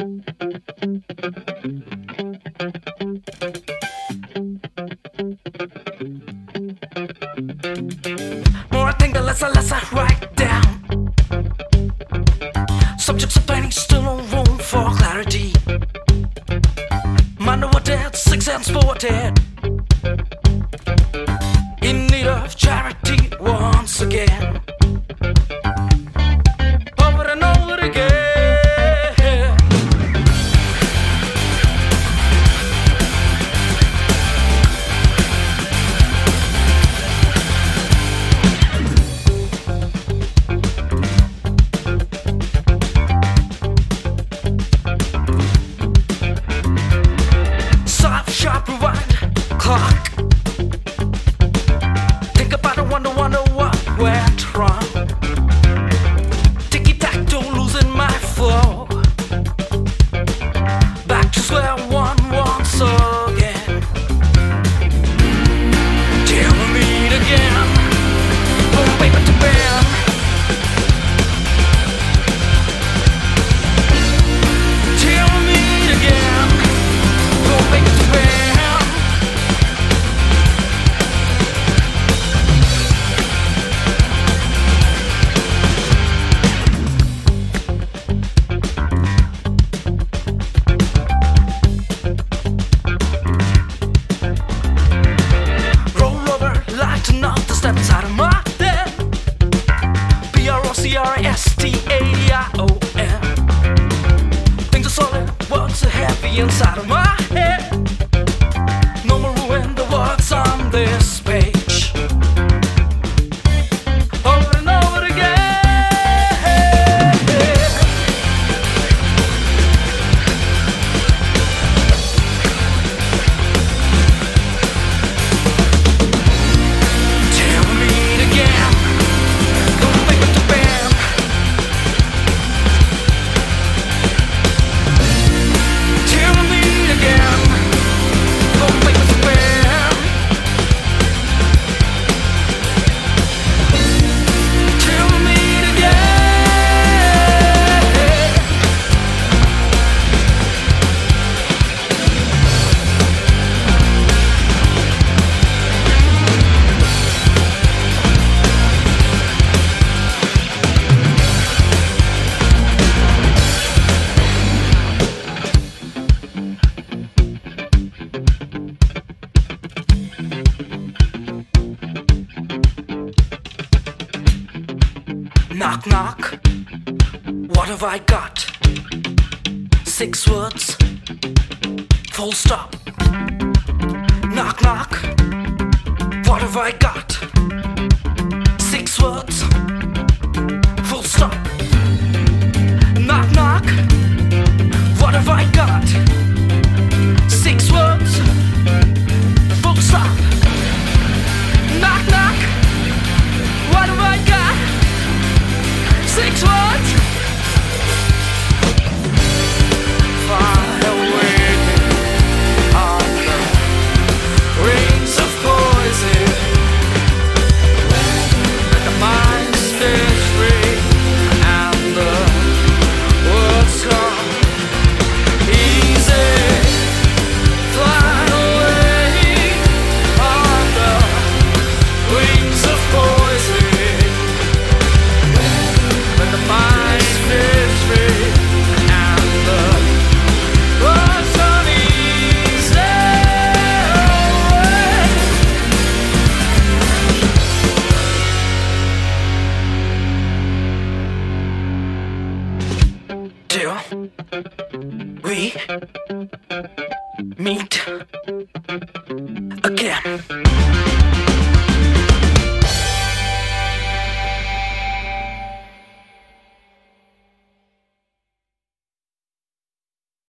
More I think, the less I write down. Subjects of painting, still no room for clarity. Mind what dead, six and sported. In need of charity once again. Over and over again. Soft, sharp, rewind, clock. Think about it, wonder what went wrong. Ticky-tack-toe, losing my flow. Back to square one once again. Till we meet again. From paper to pen. Till we meet again. From paper to pen. Roll over, lighten up the steps out of my head. BROCRSTAION. Things are solid, words are heavy inside of my head. No more ruin the words on this page. Over and over again. Till we meet again. Go paper to pen. Till we meet again. Go paper to pen. Till we meet again. Knock, knock. What have I got? 6 words. Full stop. Knock, knock. What have I got? 6 words. Full stop. Knock, knock. What have I got? 6 words. Full stop. Knock, knock. What have I got? 6 words. Far away on the rings of poison. The mind stays free and the words come easy. Fly away on the wings of poison. When the mind is free and the words come easy. Till we meet again.